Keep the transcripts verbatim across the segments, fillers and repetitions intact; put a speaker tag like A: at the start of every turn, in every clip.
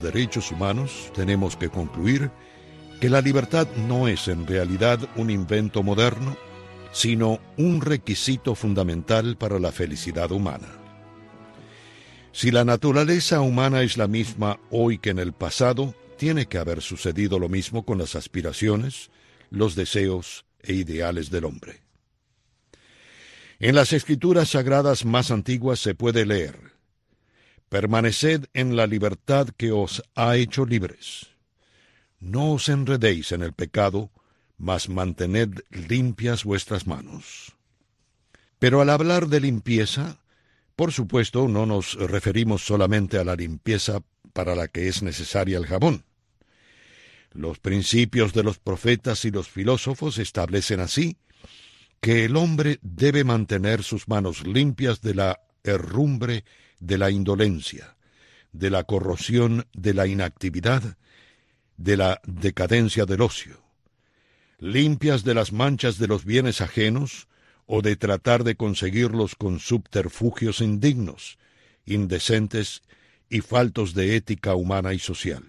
A: derechos humanos, tenemos que concluir que la libertad no es en realidad un invento moderno, sino un requisito fundamental para la felicidad humana. Si la naturaleza humana es la misma hoy que en el pasado, tiene que haber sucedido lo mismo con las aspiraciones, los deseos e ideales del hombre. En las escrituras sagradas más antiguas se puede leer: permaneced en la libertad que os ha hecho libres. No os enredéis en el pecado, mas mantened limpias vuestras manos. Pero al hablar de limpieza, por supuesto, no nos referimos solamente a la limpieza para la que es necesaria el jabón. Los principios de los profetas y los filósofos establecen así que el hombre debe mantener sus manos limpias de la herrumbre de la indolencia, de la corrosión de la inactividad, de la decadencia del ocio, limpias de las manchas de los bienes ajenos o de tratar de conseguirlos con subterfugios indignos, indecentes y faltos de ética humana y social.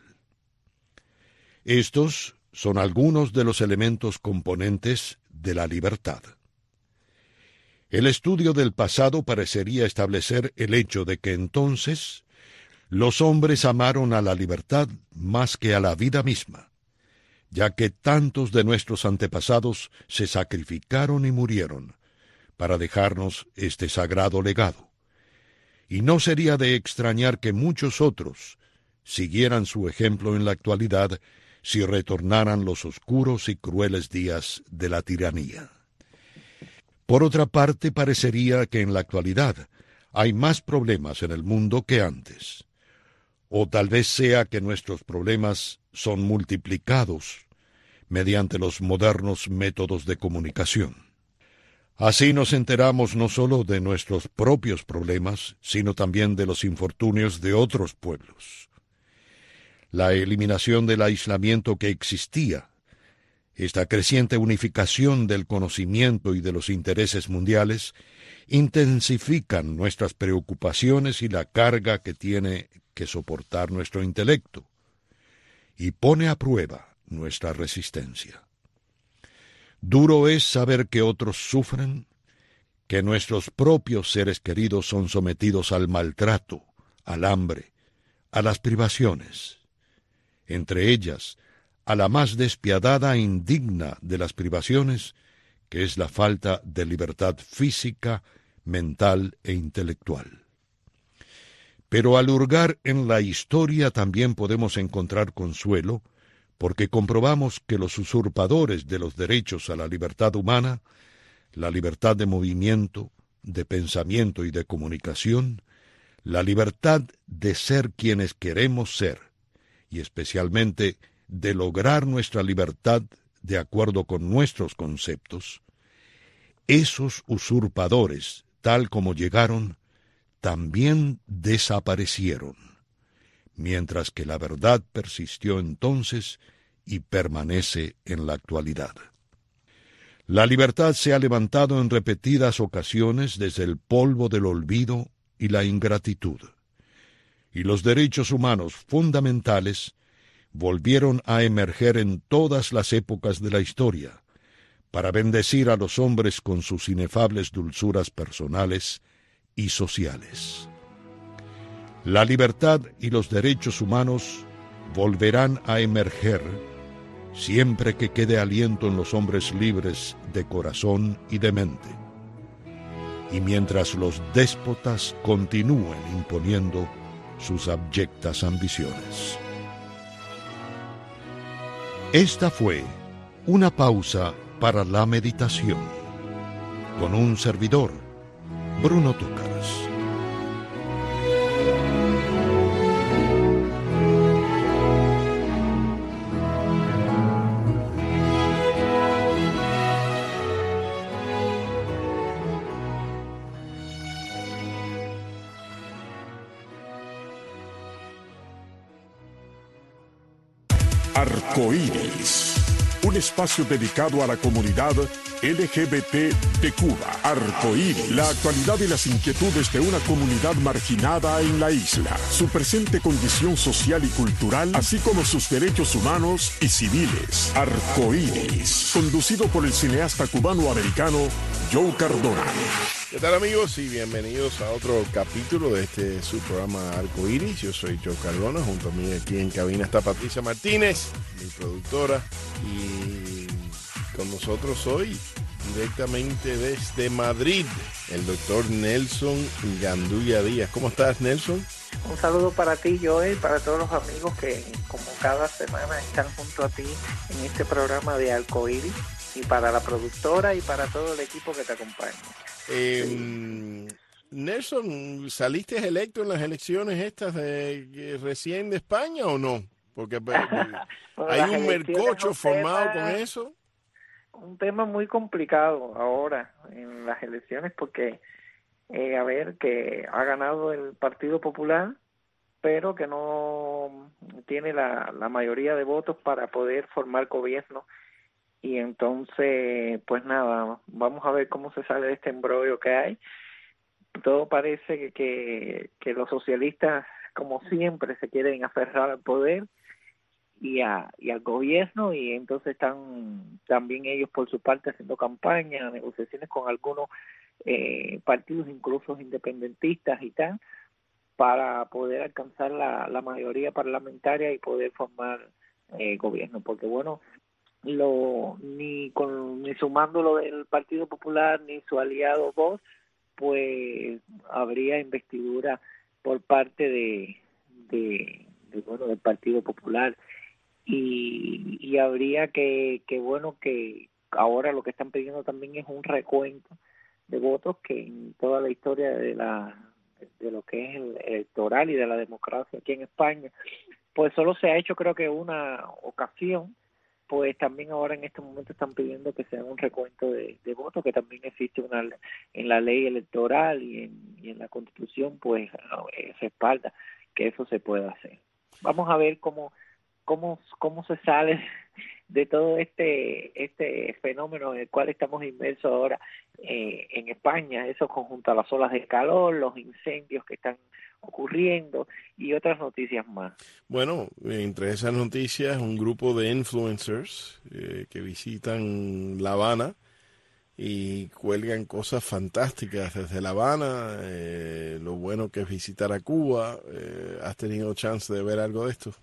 A: Estos son algunos de los elementos componentes de la libertad. El estudio del pasado parecería establecer el hecho de que entonces los hombres amaron a la libertad más que a la vida misma, ya que tantos de nuestros antepasados se sacrificaron y murieron para dejarnos este sagrado legado. Y no sería de extrañar que muchos otros siguieran su ejemplo en la actualidad si retornaran los oscuros y crueles días de la tiranía. Por otra parte, parecería que en la actualidad hay más problemas en el mundo que antes. O tal vez sea que nuestros problemas son multiplicados mediante los modernos métodos de comunicación. Así nos enteramos no solo de nuestros propios problemas, sino también de los infortunios de otros pueblos. La eliminación del aislamiento que existía, esta creciente unificación del conocimiento y de los intereses mundiales, intensifican nuestras preocupaciones y la carga que tiene que soportar nuestro intelecto, y pone a prueba nuestra resistencia. Duro es saber que otros sufren, que nuestros propios seres queridos son sometidos al maltrato, al hambre, a las privaciones, entre ellas a la más despiadada e indigna de las privaciones, que es la falta de libertad física, mental e intelectual. Pero al hurgar en la historia también podemos encontrar consuelo, porque comprobamos que los usurpadores de los derechos a la libertad humana, la libertad de movimiento, de pensamiento y de comunicación, la libertad de ser quienes queremos ser, y especialmente de lograr nuestra libertad de acuerdo con nuestros conceptos, esos usurpadores, tal como llegaron, también desaparecieron, mientras que la verdad persistió entonces y permanece en la actualidad. La libertad se ha levantado en repetidas ocasiones desde el polvo del olvido y la ingratitud, y los derechos humanos fundamentales volvieron a emerger en todas las épocas de la historia, para bendecir a los hombres con sus inefables dulzuras personales y sociales. La libertad y los derechos humanos volverán a emerger siempre que quede aliento en los hombres libres de corazón y de mente, y mientras los déspotas continúen imponiendo sus abyectas ambiciones. Esta fue una pausa para la meditación, con un servidor, Bruno Túcaras.
B: Arcoíris, un espacio dedicado a la comunidad L G B T de Cuba. Arcoíris, la actualidad y las inquietudes de una comunidad marginada en la isla, su presente condición social y cultural, así como sus derechos humanos y civiles. Arcoíris, conducido por el cineasta cubano-americano Joe Cardona.
C: ¿Qué tal, amigos? Y bienvenidos a otro capítulo de este su programa Arcoíris. Yo soy Joe Cardona, junto a mí aquí en cabina está Patricia Martínez, mi productora, y con nosotros hoy, directamente desde Madrid, el doctor Nelson Gandulla Díaz. ¿Cómo estás, Nelson?
D: Un saludo para ti, Joe, y para todos los amigos que, como cada semana, están junto a ti en este programa de Arcoíris, y para la productora y para todo el equipo que te acompaña.
C: Eh, sí. Nelson, ¿saliste electo en las elecciones estas de recién de España o no? Porque bueno, hay un mercocho un formado tema, con eso.
D: Un tema muy complicado ahora en las elecciones porque, eh, a ver, que ha ganado el Partido Popular, pero que no tiene la, la mayoría de votos para poder formar gobierno. Y entonces, pues nada, vamos a ver cómo se sale de este embrollo que hay. Todo parece que, que, que los socialistas, como siempre, se quieren aferrar al poder y, a, y al gobierno, y entonces están también ellos por su parte haciendo campaña, negociaciones con algunos eh, partidos, incluso independentistas y tal, para poder alcanzar la, la mayoría parlamentaria y poder formar eh, gobierno. Porque bueno, lo ni con ni sumando lo del Partido Popular ni su aliado Vox, pues habría investidura por parte de, de, de bueno del Partido Popular y, y habría que que bueno que ahora lo que están pidiendo también es un recuento de votos, que en toda la historia de la de lo que es el electoral y de la democracia aquí en España, pues solo se ha hecho, creo que una ocasión. Pues también ahora en este momento están pidiendo que se haga un recuento de, de votos, que también existe una en la ley electoral y en, y en la Constitución, pues eh, respalda que eso se pueda hacer. Vamos a ver cómo cómo cómo se sale de todo este este fenómeno en el cual estamos inmersos ahora eh, en España, eso conjunto a las olas de calor, los incendios que están ocurriendo y otras noticias más.
C: Bueno, entre esas noticias, un grupo de influencers eh, que visitan La Habana y cuelgan cosas fantásticas desde La Habana, eh, lo bueno que es visitar a Cuba. Eh, ¿Has tenido chance de ver algo de esto?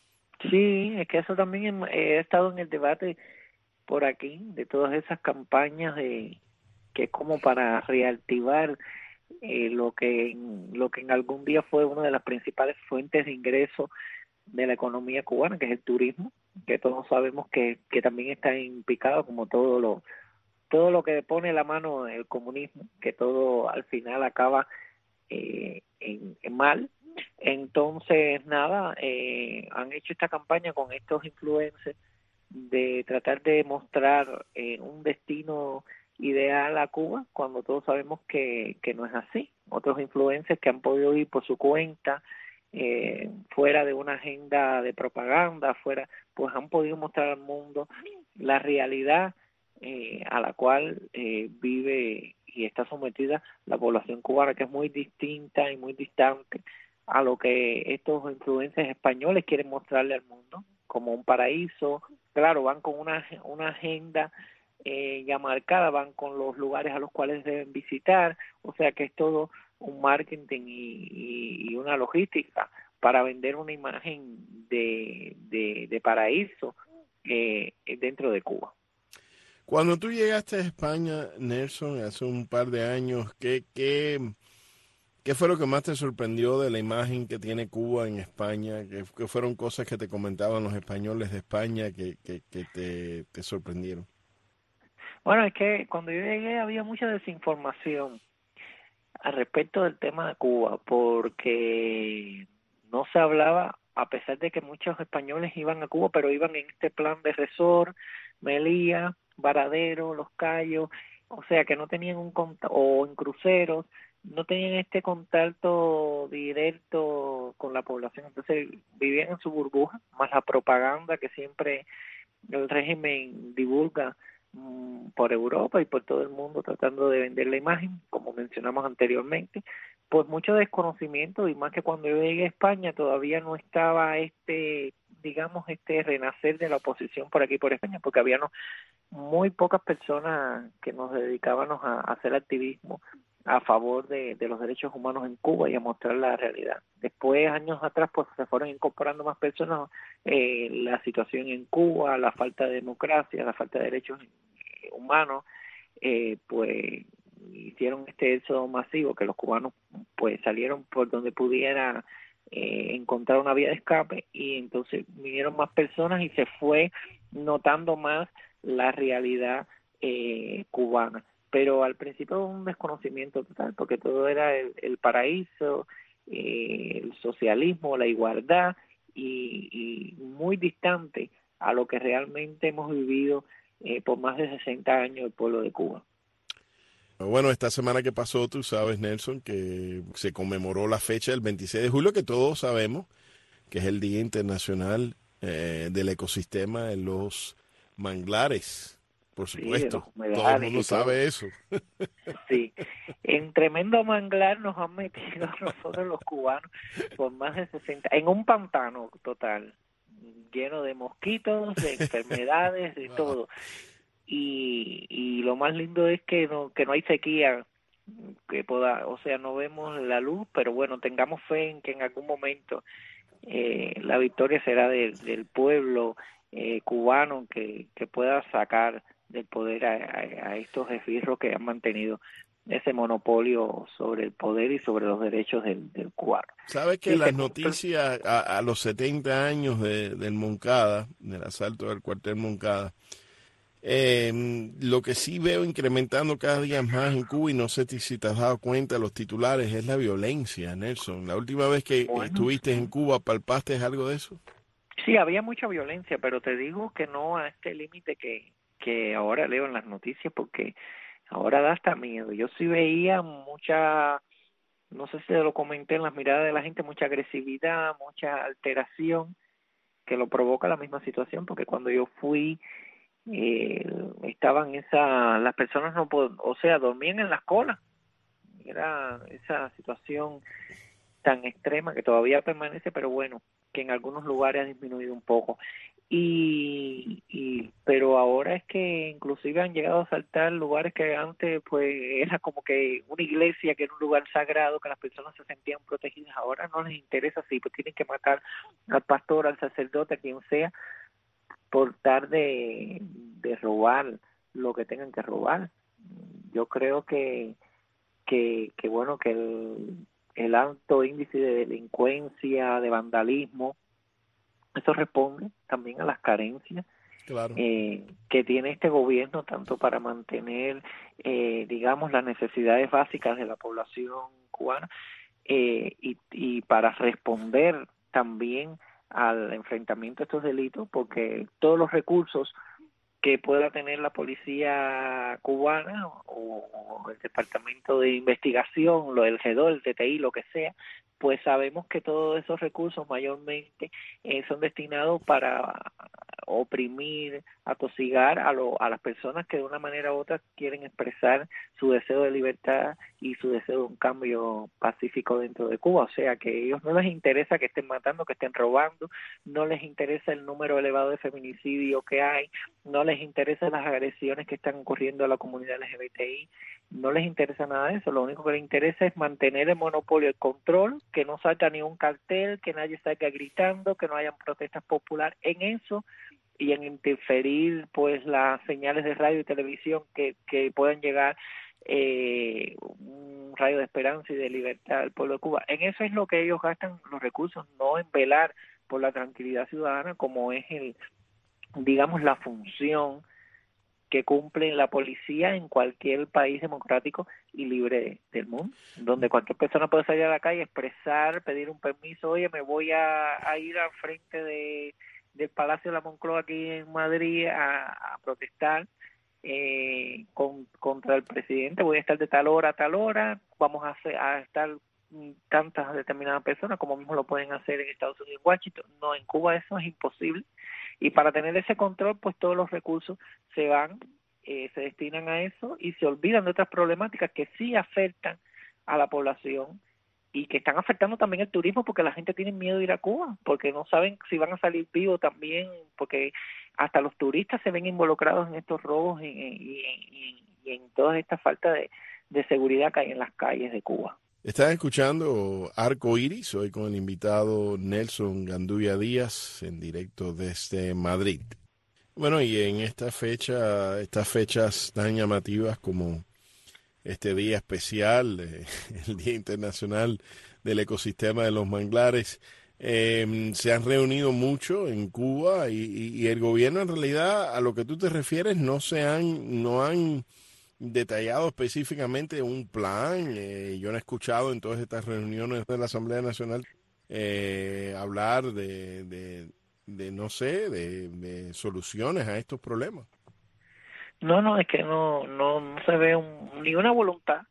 D: Sí, es que eso también he, he estado en el debate por aquí, de todas esas campañas de que es como para reactivar eh, lo que lo que en algún día fue una de las principales fuentes de ingreso de la economía cubana, que es el turismo, que todos sabemos que, que también está implicado como todo lo todo lo que pone la mano el comunismo, que todo al final acaba eh, en, en mal. Entonces, nada, eh, han hecho esta campaña con estos influencers de tratar de mostrar eh, un destino ideal a Cuba, cuando todos sabemos que, que no es así. Otros influencers que han podido ir por su cuenta, eh, fuera de una agenda de propaganda, fuera, pues han podido mostrar al mundo la realidad eh, a la cual eh, vive y está sometida la población cubana, que es muy distinta y muy distante a lo que estos influencers españoles quieren mostrarle al mundo como un paraíso. Claro, van con una, una agenda eh, ya marcada, van con los lugares a los cuales deben visitar, o sea que es todo un marketing y, y, y una logística para vender una imagen de, de, de paraíso eh, dentro de Cuba.
C: Cuando tú llegaste a España, Nelson, hace un par de años, ¿qué, qué, qué fue lo que más te sorprendió de la imagen que tiene Cuba en España? ¿Qué, qué fueron cosas que te comentaban los españoles de España que, que, que te, te sorprendieron?
D: Bueno, es que cuando yo llegué había mucha desinformación al respecto del tema de Cuba, porque no se hablaba, a pesar de que muchos españoles iban a Cuba, pero iban en este plan de resort, Melilla, Varadero, Los Cayos, o sea que no tenían un contacto, o en cruceros, no tenían este contacto directo con la población, entonces vivían en su burbuja, más la propaganda que siempre el régimen divulga por Europa y por todo el mundo tratando de vender la imagen, como mencionamos anteriormente, pues mucho desconocimiento, y más que cuando yo llegué a España todavía no estaba este, digamos, este renacer de la oposición por aquí por España, porque había no, muy pocas personas que nos dedicábamos a, a hacer activismo a favor de, de los derechos humanos en Cuba y a mostrar la realidad. Después, años atrás, pues se fueron incorporando más personas, eh, la situación en Cuba, la falta de democracia, la falta de derechos humanos, eh, pues hicieron este éxodo masivo, que los cubanos pues salieron por donde pudiera eh, encontrar una vía de escape, y entonces vinieron más personas y se fue notando más la realidad eh, cubana. Pero al principio un desconocimiento total, porque todo era el, el paraíso, eh, el socialismo, la igualdad, y, y muy distante a lo que realmente hemos vivido eh, por más de sesenta años el pueblo de Cuba.
C: Bueno, esta semana que pasó, tú sabes, Nelson, que se conmemoró la fecha del veintiséis de julio, que todos sabemos que es el Día Internacional eh, del Ecosistema en los Manglares. Por supuesto, sí, todo el mundo sabe eso.
D: Sí, en tremendo manglar nos han metido a nosotros los cubanos por más de sesenta, en un pantano total, lleno de mosquitos, de enfermedades, de todo. Y, y lo más lindo es que no que no hay sequía, que pueda, o sea, no vemos la luz, pero bueno, tengamos fe en que en algún momento eh, la victoria será de, del pueblo eh, cubano que, que pueda sacar del poder a, a, a estos esbirros que han mantenido ese monopolio sobre el poder y sobre los derechos del, del cubano.
C: ¿Sabes que sí, las noticias a, a los setenta años de, del Moncada, del asalto del cuartel Moncada, eh, lo que sí veo incrementando cada día más en Cuba, y no sé si te has dado cuenta, los titulares, es la violencia, Nelson? La última vez que bueno, estuviste en Cuba, ¿palpaste algo de eso?
D: Sí, había mucha violencia, pero te digo que no a este límite que, que ahora leo en las noticias, porque ahora da hasta miedo. Yo sí veía mucha, no sé si lo comenté en las miradas de la gente, mucha agresividad, mucha alteración, que lo provoca la misma situación, porque cuando yo fui, eh, estaban esa, las personas no pod- o sea, dormían en las colas. Era esa situación tan extrema que todavía permanece, pero bueno, que en algunos lugares ha disminuido un poco. Y, y pero ahora es que inclusive han llegado a asaltar lugares que antes pues era como que una iglesia, que era un lugar sagrado, que las personas se sentían protegidas. Ahora no les interesa, si pues tienen que matar al pastor, al sacerdote, a quien sea, por tratar de, de robar lo que tengan que robar. Yo creo que que, que bueno, que el, el alto índice de delincuencia, de vandalismo, eso responde también a las carencias
C: claro.
D: eh, que tiene este gobierno, tanto para mantener, eh, digamos, las necesidades básicas de la población cubana, eh, y, y para responder también al enfrentamiento a estos delitos, porque todos los recursos que pueda tener la policía cubana o, o el departamento de investigación, lo del G dos, el T T I, lo que sea, pues sabemos que todos esos recursos mayormente eh, son destinados para oprimir, atosigar a, lo, a las personas que de una manera u otra quieren expresar su deseo de libertad y su deseo de un cambio pacífico dentro de Cuba. O sea, que a ellos no les interesa que estén matando, que estén robando, no les interesa el número elevado de feminicidio que hay, no les interesa las agresiones que están ocurriendo a la comunidad L G B T I, no les interesa nada de eso. Lo único que les interesa es mantener el monopolio, el control, que no salga ni un cartel, que nadie salga gritando, que no hayan protestas populares. En eso y en interferir pues las señales de radio y televisión que, que puedan llegar eh, un rayo de esperanza y de libertad al pueblo de Cuba. En eso es lo que ellos gastan los recursos, no en velar por la tranquilidad ciudadana, como es el, digamos, la función que cumple la policía en cualquier país democrático y libre del mundo, donde cualquier persona puede salir a la calle, expresar, pedir un permiso. Oye, me voy a, a ir al frente de del Palacio de la Moncloa aquí en Madrid a, a protestar eh, con, contra el presidente, voy a estar de tal hora a tal hora, vamos a, hacer, a estar tantas determinadas personas, como mismo lo pueden hacer en Estados Unidos, en Washington. No, en Cuba eso es imposible, y para tener ese control pues todos los recursos se van eh, se destinan a eso y se olvidan de otras problemáticas que sí afectan a la población y que están afectando también el turismo, porque la gente tiene miedo de ir a Cuba, porque no saben si van a salir vivos también, porque hasta los turistas se ven involucrados en estos robos y, y, y, y en toda esta falta de, de seguridad que hay en las calles de Cuba.
C: Están escuchando Arco Iris, hoy con el invitado Nelson Gandulla Díaz, en directo desde Madrid. Bueno, y en esta fecha, estas fechas tan llamativas como este día especial, eh, el Día Internacional del Ecosistema de los Manglares, eh, se han reunido mucho en Cuba y, y, y el gobierno, en realidad, a lo que tú te refieres, no se han, no han detallado específicamente un plan. Eh, yo no he escuchado en todas estas reuniones de la Asamblea Nacional eh, hablar de, de, de, no sé, de, de soluciones a estos problemas.
D: No, no, es que no, no, no se ve un, ni una voluntad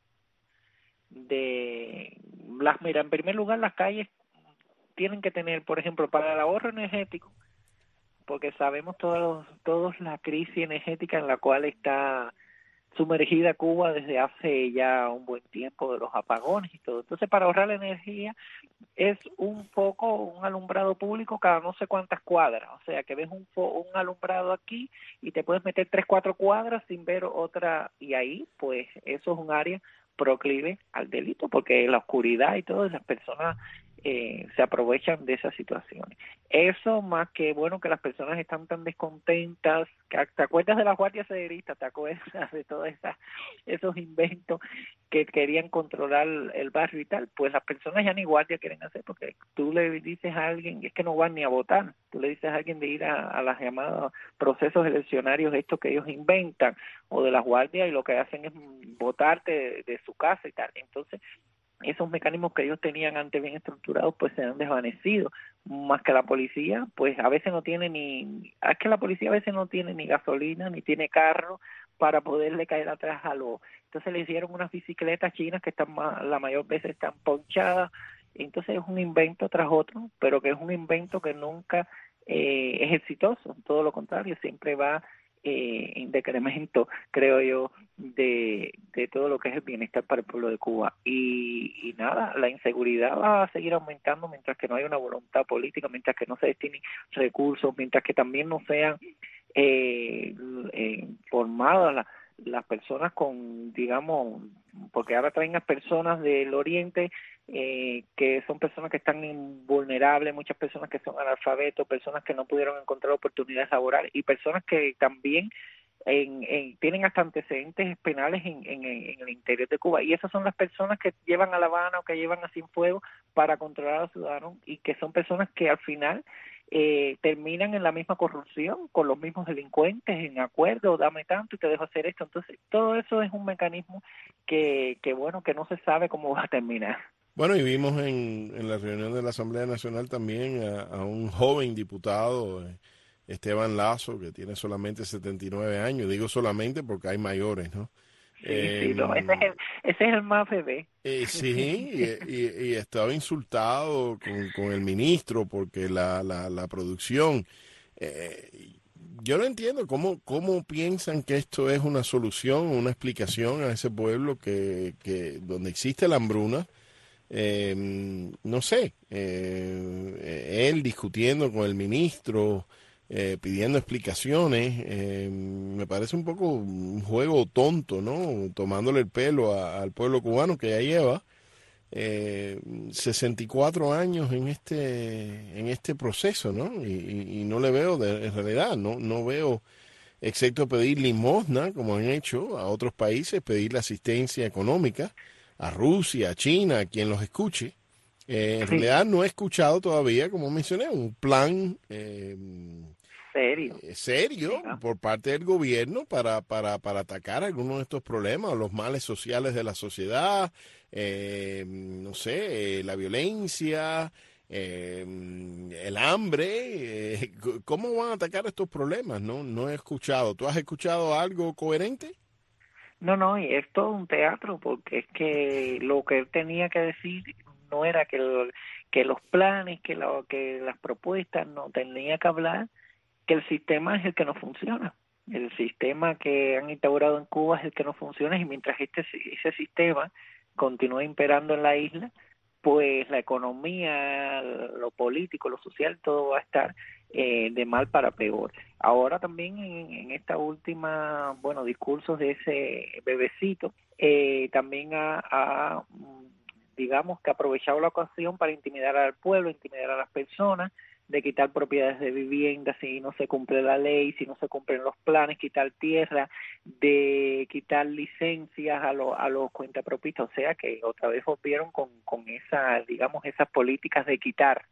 D: de las, mira, en primer lugar las calles tienen que tener, por ejemplo, para el ahorro energético, porque sabemos todos, todos la crisis energética en la cual está sumergida Cuba desde hace ya un buen tiempo, de los apagones y todo. Entonces, para ahorrar la energía es un foco, un alumbrado público cada no sé cuántas cuadras, o sea que ves un, fo un alumbrado aquí y te puedes meter tres, cuatro cuadras sin ver otra, y ahí pues eso es un área proclive al delito, porque la oscuridad y todo, las personas eh, se aprovechan de esas situaciones. Eso más que, bueno, que las personas están tan descontentas, que te acuerdas de la Guardia Federalista, te acuerdas de todos esos inventos que querían controlar el barrio y tal, pues las personas ya ni guardia quieren hacer, porque tú le dices a alguien, es que no van ni a votar, tú le dices a alguien de ir a, a las llamadas procesos eleccionarios estos que ellos inventan, o de las guardias, y lo que hacen es votarte de, de su casa y tal. Entonces, esos mecanismos que ellos tenían antes bien estructurados, pues se han desvanecido, más que la policía, pues a veces no tiene ni, es que la policía a veces no tiene ni gasolina, ni tiene carro para poderle caer atrás a los, entonces le hicieron unas bicicletas chinas que están más, la mayor veces están ponchadas, entonces es un invento tras otro, pero que es un invento que nunca eh, es exitoso, todo lo contrario, siempre va Eh, en decremento, creo yo, de, de todo lo que es el bienestar para el pueblo de Cuba. Y, y nada, la inseguridad va a seguir aumentando mientras que no haya una voluntad política, mientras que no se destinen recursos, mientras que también no sean eh, eh, formadas las las personas con, digamos, porque ahora traen a personas del Oriente eh, que son personas que están vulnerables, muchas personas que son analfabetos, personas que no pudieron encontrar oportunidades laborales y personas que también en, en, tienen hasta antecedentes penales en, en, en el interior de Cuba, y esas son las personas que llevan a La Habana o que llevan a Cienfuegos para controlar a los ciudadanos, y que son personas que al final eh, terminan en la misma corrupción con los mismos delincuentes, en acuerdo, dame tanto y te dejo hacer esto. Entonces todo eso es un mecanismo que, que bueno, que no se sabe cómo va a terminar.
C: Bueno, y vimos en, en la reunión de la Asamblea Nacional también a, a un joven diputado, eh, Esteban Lazo, que tiene solamente setenta y nueve años. Digo solamente porque hay mayores, ¿no?
D: Sí,
C: eh,
D: sí, no, ese, es el, ese es el más bebé.
C: Eh, sí, y, y, y estaba insultado con, con el ministro porque la, la, la producción... Eh, yo no entiendo cómo, cómo piensan que esto es una solución, una explicación a ese pueblo que, que donde existe la hambruna. Eh, no sé, eh, él discutiendo con el ministro, eh, pidiendo explicaciones, eh, me parece un poco un juego tonto, ¿no? Tomándole el pelo a, al pueblo cubano que ya lleva eh, sesenta y cuatro años en este en este proceso, ¿no? Y, y, y no le veo, de, en realidad, no, no veo, excepto pedir limosna, como han hecho a otros países, pedir la asistencia económica a Rusia, a China, a quien los escuche. Eh, en
D: Sí.
C: realidad no he escuchado todavía, como mencioné, un plan eh,
D: serio,
C: eh, serio
D: sí, ¿no?
C: por parte del gobierno para, para, para atacar algunos de estos problemas, los males sociales de la sociedad, eh, no sé, eh, la violencia, eh, el hambre. Eh, ¿Cómo van a atacar estos problemas? No, no he escuchado. ¿Tú has escuchado algo coherente?
D: No, no, y es todo un teatro, porque es que lo que él tenía que decir no era que, lo, que los planes, que, lo, que las propuestas, no tenía que hablar que el sistema es el que no funciona. el sistema que han instaurado en Cuba es el que no funciona, y mientras este ese sistema continúa imperando en la isla, pues la economía, lo político, lo social, todo va a estar eh, de mal para peor. Ahora también en, en esta última, bueno, discursos de ese bebecito, eh, también ha, ha, digamos que aprovechado la ocasión para intimidar al pueblo, intimidar a las personas, de quitar propiedades de vivienda si no se cumple la ley, si no se cumplen los planes, quitar tierra, de quitar licencias a los a los cuentapropistas, o sea que otra vez volvieron con, con esa, digamos, esas políticas de quitar,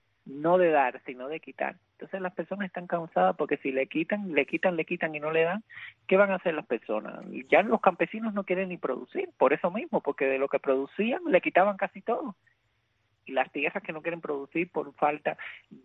D: no de dar, sino de quitar. Entonces las personas están cansadas porque si le quitan, le quitan, le quitan y no le dan, ¿qué van a hacer las personas? Ya los campesinos no quieren ni producir, por eso mismo, porque de lo que producían le quitaban casi todo. Y las tierras que no quieren producir por falta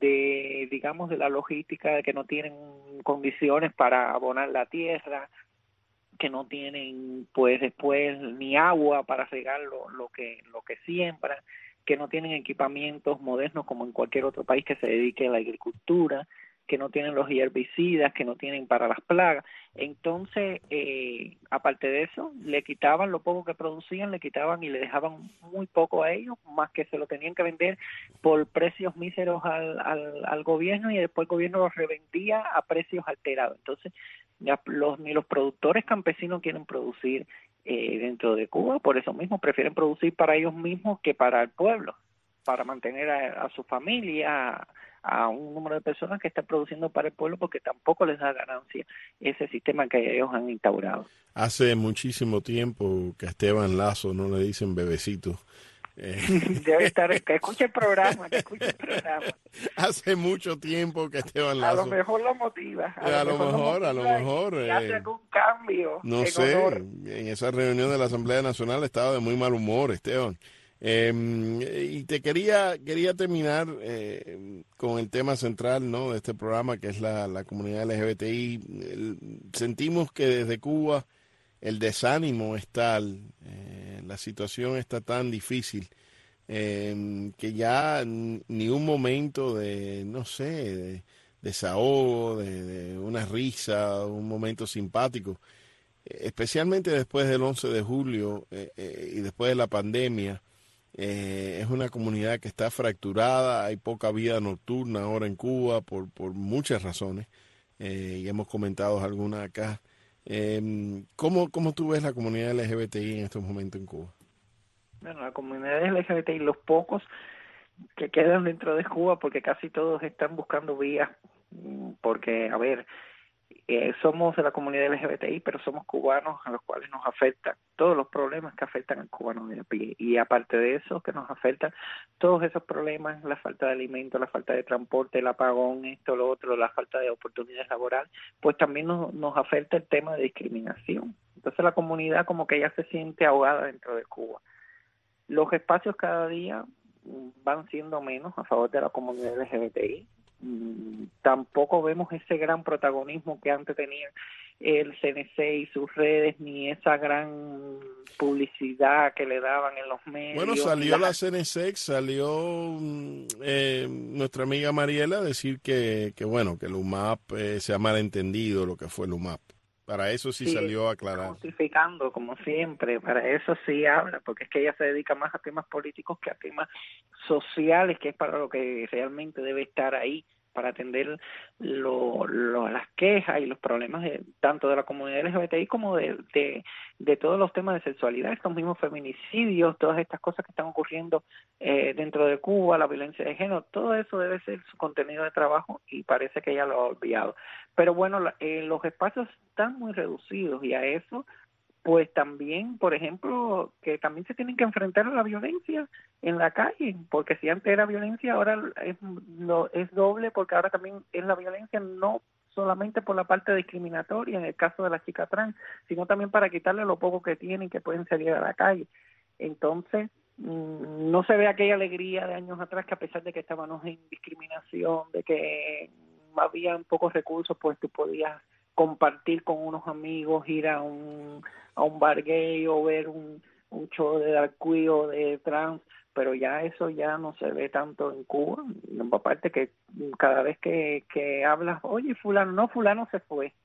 D: de, digamos, de la logística, de que no tienen condiciones para abonar la tierra, que no tienen, pues, después ni agua para regar lo, lo que lo que siembran, que no tienen equipamientos modernos como en cualquier otro país que se dedique a la agricultura, que no tienen los herbicidas, que no tienen para las plagas. Entonces, eh, aparte de eso, le quitaban lo poco que producían, le quitaban y le dejaban muy poco a ellos, más que se lo tenían que vender por precios míseros al, al, al gobierno, y después el gobierno los revendía a precios alterados. Entonces, ya los, ni los productores campesinos quieren producir eh, dentro de Cuba, por eso mismo prefieren producir para ellos mismos que para el pueblo, para mantener a, a su familia, a un número de personas que están produciendo para el pueblo, porque tampoco les da ganancia ese sistema que ellos han instaurado.
C: Hace muchísimo tiempo que a Esteban Lazo no le dicen bebecito.
D: Eh. Debe estar, que escuche el programa, que escuche el programa.
C: Hace mucho tiempo que Esteban Lazo.
D: A lo mejor lo motiva.
C: A, a lo mejor, mejor a lo mejor.
D: Y, y hace algún cambio.
C: No sé, honor. En esa reunión de la Asamblea Nacional estaba de muy mal humor, Esteban. Eh, y te quería quería terminar eh, con el tema central, ¿no?, de este programa, que es la, la comunidad L G B T I. El, sentimos que desde Cuba el desánimo es tal, eh, la situación está tan difícil, eh, que ya ni un momento de, no sé, de desahogo, de, de una risa, un momento simpático, especialmente después del once de julio eh, eh, y después de la pandemia. Eh, es una comunidad que está fracturada, hay poca vida nocturna ahora en Cuba por, por muchas razones, eh, y hemos comentado algunas acá. Eh, ¿cómo, ¿Cómo tú ves la comunidad L G B T I en estos momentos en Cuba?
D: Bueno, la comunidad L G B T I, los pocos que quedan dentro de Cuba, porque casi todos están buscando vías, porque, a ver, Eh, somos de la comunidad L G B T I, pero somos cubanos a los cuales nos afectan todos los problemas que afectan al cubano de a pie. Y aparte de eso, que nos afectan todos esos problemas, la falta de alimentos, la falta de transporte, el apagón, esto, lo otro, la falta de oportunidades laborales, pues también nos, nos afecta el tema de discriminación. Entonces la comunidad como que ya se siente ahogada dentro de Cuba. Los espacios cada día van siendo menos a favor de la comunidad L G B T I. Tampoco vemos ese gran protagonismo que antes tenía el C N C y sus redes, ni esa gran publicidad que le daban en los medios.
C: Bueno, salió la, la C N C, salió eh, nuestra amiga Mariela a decir que, que bueno, que el U M A P eh, se ha malentendido lo que fue el U M A P. Para eso sí, sí salió a aclarar.
D: Justificando, como siempre, para eso sí habla, porque es que ella se dedica más a temas políticos que a temas sociales, que es para lo que realmente debe estar ahí, para atender lo, lo, las quejas y los problemas de tanto de la comunidad L G B T I como de, de, de todos los temas de sexualidad, estos mismos feminicidios, todas estas cosas que están ocurriendo eh, dentro de Cuba, la violencia de género, todo eso debe ser su contenido de trabajo, y parece que ella lo ha olvidado. Pero bueno, la, eh, los espacios están muy reducidos, y a eso pues también, por ejemplo, que también se tienen que enfrentar a la violencia en la calle, porque si antes era violencia, ahora es, no, es doble, porque ahora también es la violencia no solamente por la parte discriminatoria en el caso de la chica trans, sino también para quitarle lo poco que tienen y que pueden salir a la calle. Entonces, mmm, no se ve aquella alegría de años atrás, que a pesar de que estábamos en discriminación, de que había pocos recursos, pues tú podías compartir con unos amigos, ir a un a un bar gay o ver un, un show de drag queen o de trans, pero ya eso ya no se ve tanto en Cuba. Aparte que cada vez que, que hablas, oye, fulano, no, fulano se fue,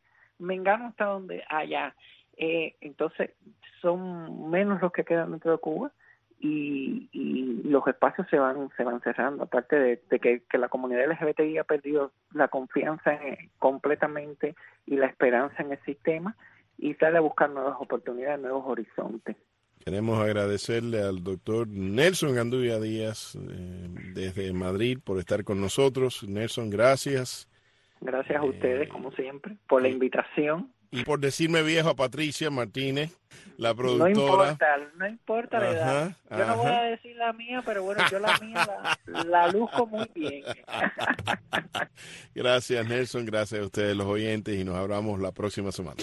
D: Mengano está donde allá. Eh, entonces son menos los que quedan dentro de Cuba y, y los espacios se van se van cerrando, aparte de, de que, que la comunidad L G B T I ha perdido la confianza en, completamente y la esperanza en el sistema y sale a buscar nuevas oportunidades, nuevos horizontes.
C: Queremos agradecerle al doctor Nelson Gandulla Díaz eh, desde Madrid por estar con nosotros. Nelson, gracias.
D: Gracias a ustedes, eh, como siempre, por la invitación.
C: Y por decirme viejo a Patricia Martínez, la productora.
D: No importa, no importa la edad. Yo ajá. no voy a decir la mía, pero bueno, yo la mía la, la luzco muy bien.
C: Gracias, Nelson. Gracias a ustedes, los oyentes, y nos hablamos la próxima semana.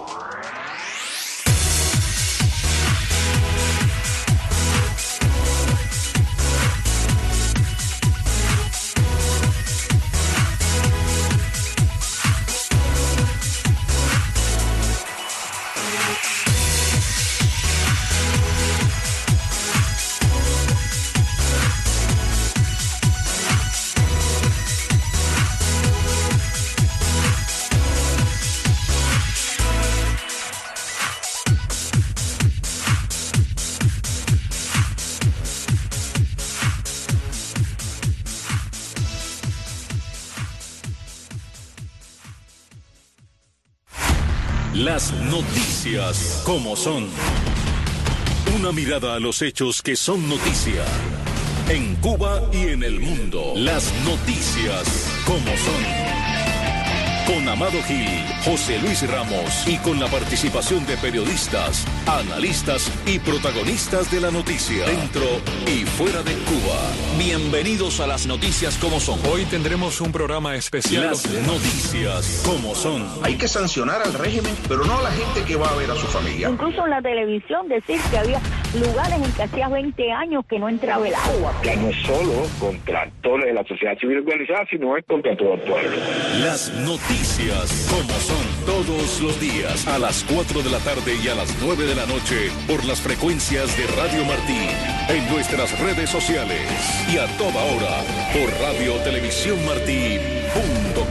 E: Las noticias como son. Una mirada a los hechos que son noticia. En Cuba y en el mundo. Las noticias como son. Con Amado Gil, José Luis Ramos y con la participación de periodistas, analistas y protagonistas de la noticia, dentro y fuera de Cuba. Bienvenidos a Las Noticias como son.
F: Hoy tendremos un programa especial.
E: Las noticias como son.
G: Hay que sancionar al régimen, pero no a la gente que va a ver a su familia.
H: Incluso en la televisión decir que había lugares en que hacía veinte años que no entraba el agua.
I: Ya no es solo contra actores de la sociedad civil organizada, sino es contra todo el pueblo.
E: Las noticias como son, todos los días a las cuatro de la tarde y a las nueve de la noche por las frecuencias de Radio Martí, en nuestras redes sociales y a toda hora por radio televisión martí punto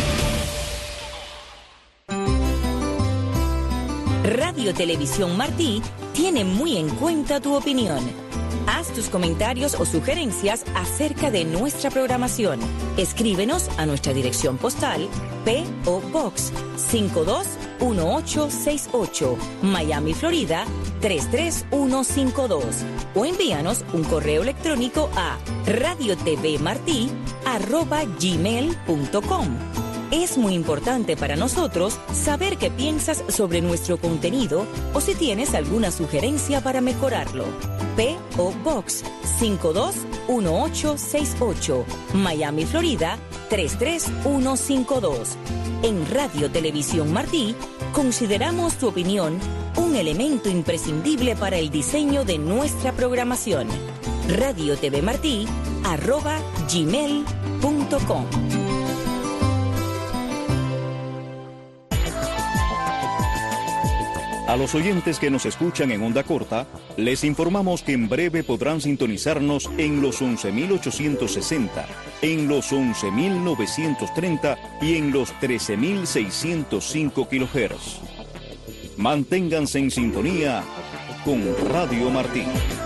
E: com.
J: Radio Televisión Martí tiene muy en cuenta tu opinión. Haz tus comentarios o sugerencias acerca de nuestra programación. Escríbenos a nuestra dirección postal P O Box cinco dos uno ocho seis ocho, Miami, Florida tres tres uno cinco dos, o envíanos un correo electrónico a radiotvmartí arroba gmail punto com. Es muy importante para nosotros saber qué piensas sobre nuestro contenido o si tienes alguna sugerencia para mejorarlo. P O Box cinco dos uno ocho seis ocho, Miami, Florida tres tres uno cinco dos. En Radio Televisión Martí consideramos tu opinión un elemento imprescindible para el diseño de nuestra programación. radiotvmartí arroba gmail punto com.
K: A los oyentes que nos escuchan en onda corta, les informamos que en breve podrán sintonizarnos en los once mil ochocientos sesenta, en los once mil novecientos treinta y en los trece mil seiscientos cinco kilohertz. Manténganse en sintonía con Radio Martí.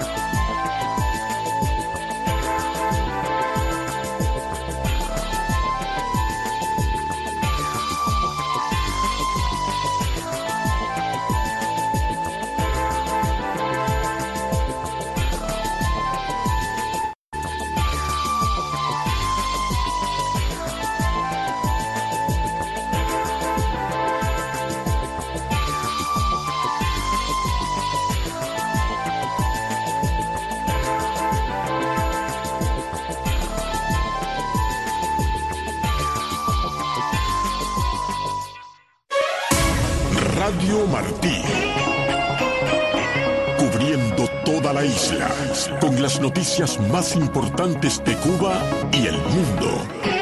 B: Radio Martí, cubriendo toda la isla, con las noticias más importantes de Cuba y el mundo.